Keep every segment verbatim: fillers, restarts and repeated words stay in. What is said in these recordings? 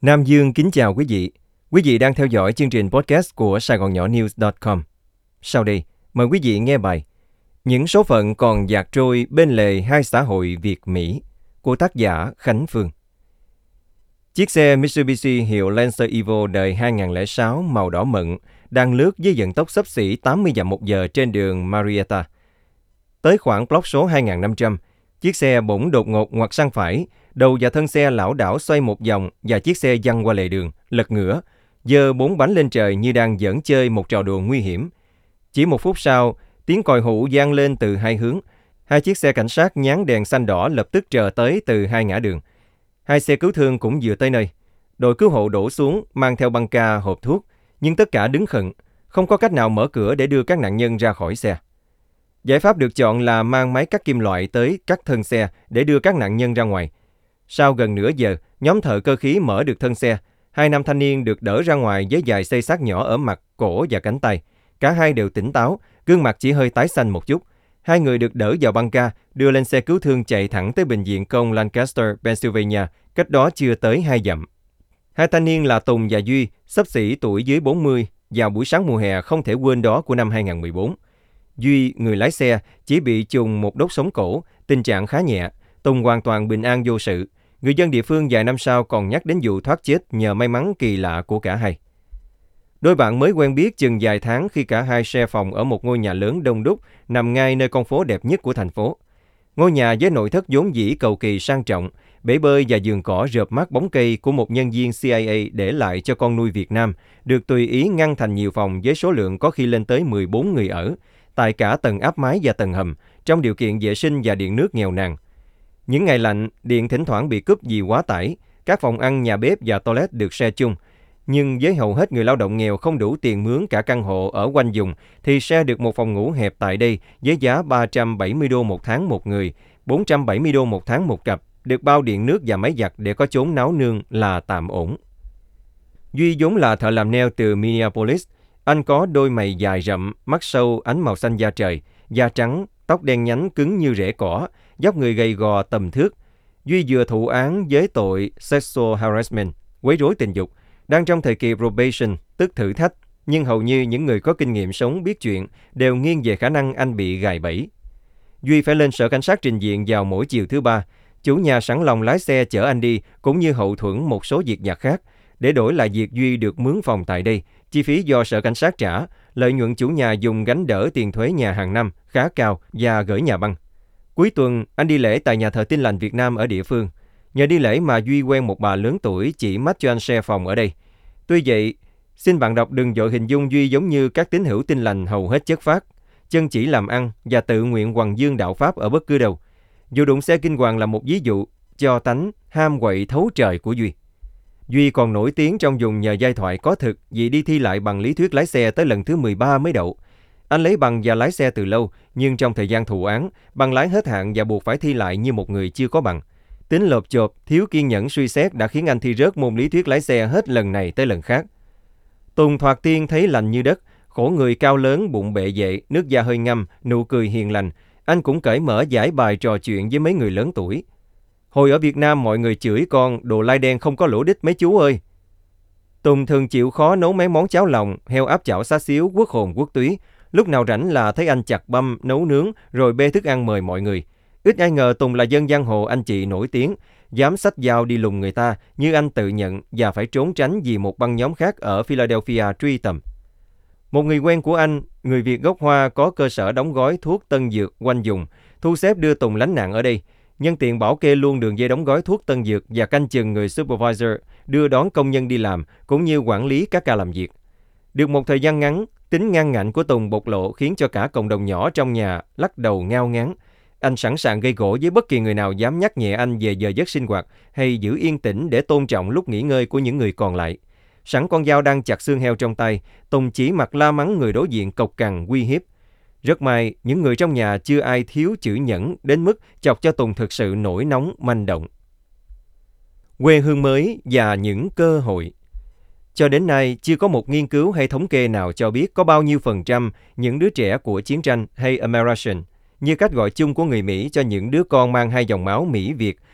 Nam Dương kính chào quý vị. Quý vị đang theo dõi chương trình podcast của Sài Gòn Nhỏ News chấm com. Sau đây, mời quý vị nghe bài Những số phận còn dạt trôi bên lề hai xã hội Việt-Mỹ của tác giả Khánh Phương. Chiếc xe Mitsubishi hiệu Lancer Evo đời hai không không sáu màu đỏ mận đang lướt với vận tốc xấp xỉ tám mươi dặm một giờ trên đường Marietta. Tới khoảng block số hai nghìn năm trăm, chiếc xe bỗng đột ngột ngoặt sang phải, đầu và thân xe lảo đảo xoay một vòng và chiếc xe văng qua lề đường, lật ngửa, giơ bốn bánh lên trời như đang giỡn chơi một trò đùa nguy hiểm. Chỉ một phút sau, tiếng còi hụ vang lên từ hai hướng. Hai chiếc xe cảnh sát nhán đèn xanh đỏ lập tức trờ tới từ hai ngã đường. Hai xe cứu thương cũng vừa tới nơi. Đội cứu hộ đổ xuống, mang theo băng ca, hộp thuốc, nhưng tất cả đứng khựng, không có cách nào mở cửa để đưa các nạn nhân ra khỏi xe. Giải pháp được chọn là mang máy cắt kim loại tới cắt thân xe để đưa các nạn nhân ra ngoài. Sau gần nửa giờ, nhóm thợ cơ khí mở được thân xe. Hai nam thanh niên được đỡ ra ngoài với vài xây xát nhỏ ở mặt, cổ và cánh tay. Cả hai đều tỉnh táo, gương mặt chỉ hơi tái xanh một chút. Hai người được đỡ vào băng ca, đưa lên xe cứu thương chạy thẳng tới bệnh viện công Lancaster, Pennsylvania, cách đó chưa tới hai dặm. Hai thanh niên là Tùng và Duy, xấp xỉ tuổi dưới bốn mươi, vào buổi sáng mùa hè không thể quên đó của năm hai không một bốn. Duy, người lái xe, chỉ bị trùng một đốt sống cổ, tình trạng khá nhẹ. Tùng hoàn toàn bình an vô sự. Người dân địa phương vài năm sau còn nhắc đến vụ thoát chết nhờ may mắn kỳ lạ của cả hai. Đôi bạn mới quen biết chừng vài tháng khi cả hai share phòng ở một ngôi nhà lớn đông đúc nằm ngay nơi con phố đẹp nhất của thành phố. Ngôi nhà với nội thất vốn dĩ cầu kỳ sang trọng, bể bơi và vườn cỏ rợp mát bóng cây của một nhân viên C I A để lại cho con nuôi Việt Nam, được tùy ý ngăn thành nhiều phòng với số lượng có khi lên tới mười bốn người ở, tại cả tầng áp mái và tầng hầm, trong điều kiện vệ sinh và điện nước nghèo nàn. Những ngày lạnh, điện thỉnh thoảng bị cúp vì quá tải, các phòng ăn, nhà bếp và toilet được share chung. Nhưng với hầu hết người lao động nghèo không đủ tiền mướn cả căn hộ ở quanh vùng, thì share được một phòng ngủ hẹp tại đây với giá ba trăm bảy mươi đô một tháng một người, bốn trăm bảy mươi đô một tháng một cặp, được bao điện nước và máy giặt để có chốn náo nương là tạm ổn. Duy vốn là thợ làm nail từ Minneapolis. Anh có đôi mày dài rậm, mắt sâu, ánh màu xanh da trời, da trắng, tóc đen nhánh cứng như rễ cỏ, vóc người gầy gò tầm thước. Duy vừa thụ án với tội sexual harassment, quấy rối tình dục, đang trong thời kỳ probation, tức thử thách, nhưng hầu như những người có kinh nghiệm sống biết chuyện đều nghiêng về khả năng anh bị gài bẫy. Duy phải lên sở cảnh sát trình diện vào mỗi chiều thứ ba. Chủ nhà sẵn lòng lái xe chở anh đi, cũng như hậu thuẫn một số việc vặt khác, để đổi lại việc Duy được mướn phòng tại đây. Chi phí do sở cảnh sát trả, lợi nhuận chủ nhà dùng gánh đỡ tiền thuế nhà hàng năm khá cao và gửi nhà băng. Cuối tuần, anh đi lễ tại nhà thờ Tin lành Việt Nam ở địa phương. Nhờ đi lễ mà Duy quen một bà lớn tuổi chỉ mách cho anh share phòng ở đây. Tuy vậy, xin bạn đọc đừng vội hình dung Duy giống như các tín hữu Tin lành hầu hết chất phác, chân chỉ làm ăn và tự nguyện hoằng dương đạo Pháp ở bất cứ đâu. Vụ đụng xe kinh hoàng là một ví dụ cho tánh ham quậy thấu trời của Duy. Duy còn nổi tiếng trong vùng nhờ giai thoại có thực vì đi thi lại bằng lý thuyết lái xe tới lần thứ mười ba mới đậu. Anh lấy bằng và lái xe từ lâu, nhưng trong thời gian thụ án, bằng lái hết hạn và buộc phải thi lại như một người chưa có bằng. Tính lộp chộp, thiếu kiên nhẫn suy xét đã khiến anh thi rớt môn lý thuyết lái xe hết lần này tới lần khác. Tùng thoạt tiên thấy lành như đất, khổ người cao lớn, bụng bệ vệ, nước da hơi ngâm, nụ cười hiền lành. Anh cũng cởi mở giải bài trò chuyện với mấy người lớn tuổi. Hồi ở Việt Nam mọi người chửi con, đồ lai đen không có lỗ đích mấy chú ơi. Tùng thường chịu khó nấu mấy món cháo lòng, heo áp chảo xá xíu, quốc hồn quốc túy. Lúc nào rảnh là thấy anh chặt băm, nấu nướng, rồi bê thức ăn mời mọi người. Ít ai ngờ Tùng là dân giang hồ anh chị nổi tiếng, dám xách dao đi lùng người ta, như anh tự nhận, và phải trốn tránh vì một băng nhóm khác ở Philadelphia truy tầm. Một người quen của anh, người Việt gốc Hoa có cơ sở đóng gói thuốc tân dược quanh vùng, thu xếp đưa Tùng lánh nạn ở đây. Nhân tiện bảo kê luôn đường dây đóng gói thuốc tân dược và canh chừng người supervisor đưa đón công nhân đi làm, cũng như quản lý các ca làm việc. Được một thời gian ngắn, tính ngang ngạnh của Tùng bộc lộ khiến cho cả cộng đồng nhỏ trong nhà lắc đầu ngao ngán. Anh sẵn sàng gây gổ với bất kỳ người nào dám nhắc nhẹ anh về giờ giấc sinh hoạt hay giữ yên tĩnh để tôn trọng lúc nghỉ ngơi của những người còn lại. Sẵn con dao đang chặt xương heo trong tay, Tùng chỉ mặt la mắng người đối diện cộc cằn uy hiếp. Rất may, những người trong nhà chưa ai thiếu chữ nhẫn đến mức chọc cho Tùng thực sự nổi nóng, manh động. Quê hương mới và những cơ hội. Cho đến nay, chưa có một nghiên cứu hay thống kê nào cho biết có bao nhiêu phần trăm những đứa trẻ của chiến tranh hay American, như cách gọi chung của người Mỹ cho những đứa con mang hai dòng máu Mỹ-Việt,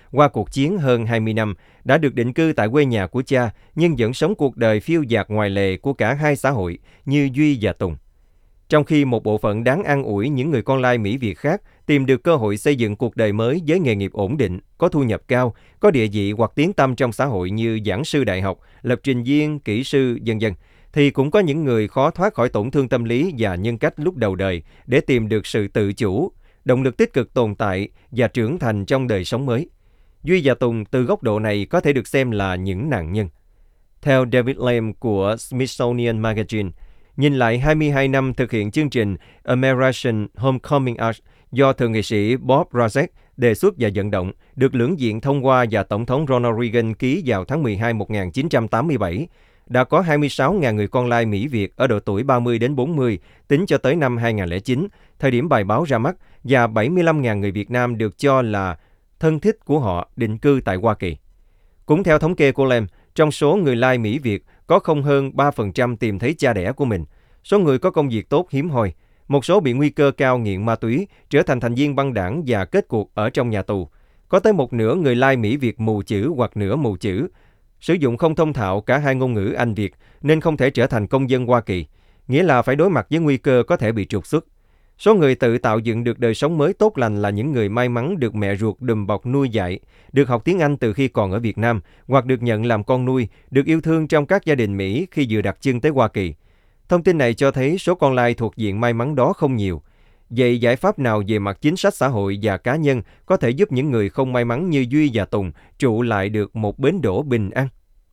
qua cuộc chiến hơn hai mươi năm, đã được định cư tại quê nhà của cha nhưng vẫn sống cuộc đời phiêu dạt ngoài lề của cả hai xã hội như Duy và Tùng. Trong khi một bộ phận đáng an ủi những người con lai Mỹ Việt khác tìm được cơ hội xây dựng cuộc đời mới với nghề nghiệp ổn định, có thu nhập cao, có địa vị hoặc tiếng tăm trong xã hội như giảng sư đại học, lập trình viên, kỹ sư, vân vân, thì cũng có những người khó thoát khỏi tổn thương tâm lý và nhân cách lúc đầu đời để tìm được sự tự chủ, động lực tích cực tồn tại và trưởng thành trong đời sống mới. Duy và Tùng từ góc độ này có thể được xem là những nạn nhân. Theo David Lam của Smithsonian Magazine, nhìn lại hai mươi hai năm thực hiện chương trình American Homecoming Act do thượng nghị sĩ Bob Razek đề xuất và vận động, được lưỡng viện thông qua và Tổng thống Ronald Reagan ký vào tháng mười hai năm một nghìn chín trăm tám mươi bảy, đã có hai mươi sáu nghìn người con lai Mỹ Việt ở độ tuổi ba mươi đến bốn mươi tính cho tới năm hai nghìn không trăm lẻ chín, thời điểm bài báo ra mắt, và bảy mươi lăm nghìn người Việt Nam được cho là thân thích của họ định cư tại Hoa Kỳ. Cũng theo thống kê của Lam, trong số người lai Mỹ Việt, có không hơn ba phần trăm tìm thấy cha đẻ của mình. Số người có công việc tốt hiếm hoi. Một số bị nguy cơ cao nghiện ma túy, trở thành thành viên băng đảng và kết cuộc ở trong nhà tù. Có tới một nửa người lai Mỹ Việt mù chữ hoặc nửa mù chữ, sử dụng không thông thạo cả hai ngôn ngữ Anh Việt nên không thể trở thành công dân Hoa Kỳ, nghĩa là phải đối mặt với nguy cơ có thể bị trục xuất. Số người tự tạo dựng được đời sống mới tốt lành là những người may mắn được mẹ ruột đùm bọc nuôi dạy, được học tiếng Anh từ khi còn ở Việt Nam, hoặc được nhận làm con nuôi, được yêu thương trong các gia đình Mỹ khi vừa đặt chân tới Hoa Kỳ. Thông tin này cho thấy số con lai thuộc diện may mắn đó không nhiều. Vậy giải pháp nào về mặt chính sách xã hội và cá nhân có thể giúp những người không may mắn như Duy và Tùng trụ lại được một bến đỗ bình an?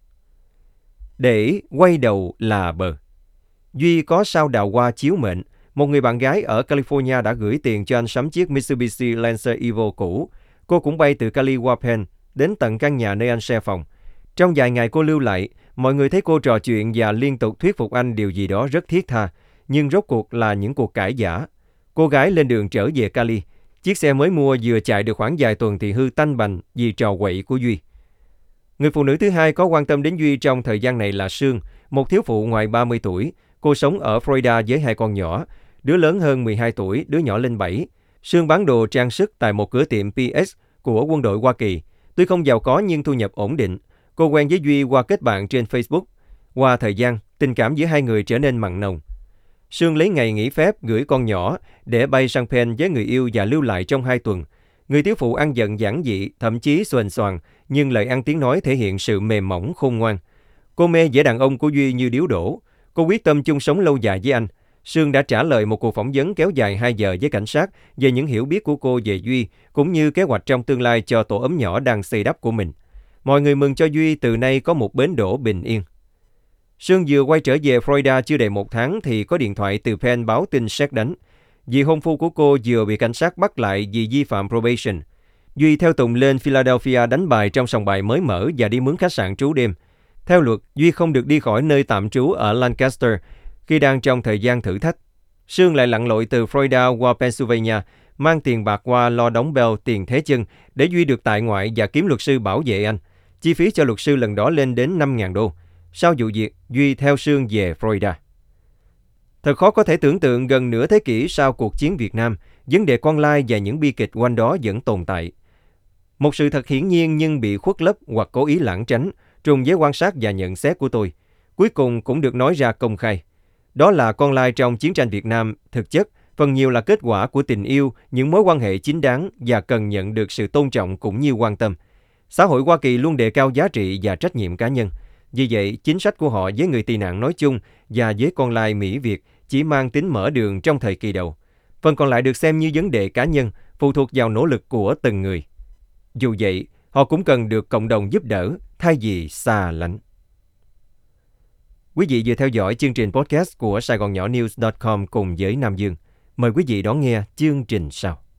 Để quay đầu là bờ. Duy có sao đào hoa chiếu mệnh. Một người bạn gái ở California đã gửi tiền cho anh sắm chiếc Mitsubishi Lancer Evo cũ. Cô cũng bay từ Cali qua Penn, đến tận căn nhà nơi anh share phòng. Trong vài ngày cô lưu lại, mọi người thấy cô trò chuyện và liên tục thuyết phục anh điều gì đó rất thiết tha, nhưng rốt cuộc là những cuộc cãi giả. Cô gái lên đường trở về Cali. Chiếc xe mới mua vừa chạy được khoảng vài tuần thì hư tanh bành vì trò quậy của Duy. Người phụ nữ thứ hai có quan tâm đến Duy trong thời gian này là Sương, một thiếu phụ ngoài ba mươi tuổi. Cô sống ở Florida với hai con nhỏ, đứa lớn hơn mười hai tuổi, đứa nhỏ lên bảy. Sương bán đồ trang sức tại một cửa tiệm pê ét của quân đội Hoa Kỳ. Tuy không giàu có nhưng thu nhập ổn định. Cô quen với Duy qua kết bạn trên Facebook. Qua thời gian, tình cảm giữa hai người trở nên mặn nồng. Sương lấy ngày nghỉ phép gửi con nhỏ để bay sang Penn với người yêu và lưu lại trong hai tuần. Người thiếu phụ ăn giận giản dị, thậm chí xuềnh xoàng, nhưng lời ăn tiếng nói thể hiện sự mềm mỏng khôn ngoan. Cô mê vẻ đàn ông của Duy như điếu đổ. Cô quyết tâm chung sống lâu dài với anh. Sương đã trả lời một cuộc phỏng vấn kéo dài hai giờ với cảnh sát về những hiểu biết của cô về Duy, cũng như kế hoạch trong tương lai cho tổ ấm nhỏ đang xây đắp của mình. Mọi người mừng cho Duy từ nay có một bến đỗ bình yên. Sương vừa quay trở về Florida chưa đầy một tháng thì có điện thoại từ Penn báo tin sét đánh. Vì hôn phu của cô vừa bị cảnh sát bắt lại vì vi phạm probation. Duy theo Tùng lên Philadelphia đánh bài trong sòng bài mới mở và đi mướn khách sạn trú đêm. Theo luật, Duy không được đi khỏi nơi tạm trú ở Lancaster khi đang trong thời gian thử thách. Sương lại lặn lội từ Florida qua Pennsylvania, mang tiền bạc qua lo đóng bell tiền thế chân để Duy được tại ngoại và kiếm luật sư bảo vệ anh. Chi phí cho luật sư lần đó lên đến năm nghìn đô. Sau vụ việc, Duy theo Sương về Florida. Thật khó có thể tưởng tượng gần nửa thế kỷ sau cuộc chiến Việt Nam, vấn đề con lai và những bi kịch quanh đó vẫn tồn tại. Một sự thật hiển nhiên nhưng bị khuất lấp hoặc cố ý lảng tránh, trùng với quan sát và nhận xét của tôi. Cuối cùng cũng được nói ra công khai. Đó là con lai trong chiến tranh Việt Nam, thực chất, phần nhiều là kết quả của tình yêu, những mối quan hệ chính đáng và cần nhận được sự tôn trọng cũng như quan tâm. Xã hội Hoa Kỳ luôn đề cao giá trị và trách nhiệm cá nhân. Vì vậy, chính sách của họ với người tị nạn nói chung và với con lai Mỹ Việt chỉ mang tính mở đường trong thời kỳ đầu. Phần còn lại được xem như vấn đề cá nhân, phụ thuộc vào nỗ lực của từng người. Dù vậy, họ cũng cần được cộng đồng giúp đỡ thay vì xa lánh. Quý vị vừa theo dõi chương trình podcast của Sài Gòn Nhỏ News chấm com cùng với Nam Dương. Mời quý vị đón nghe chương trình sau.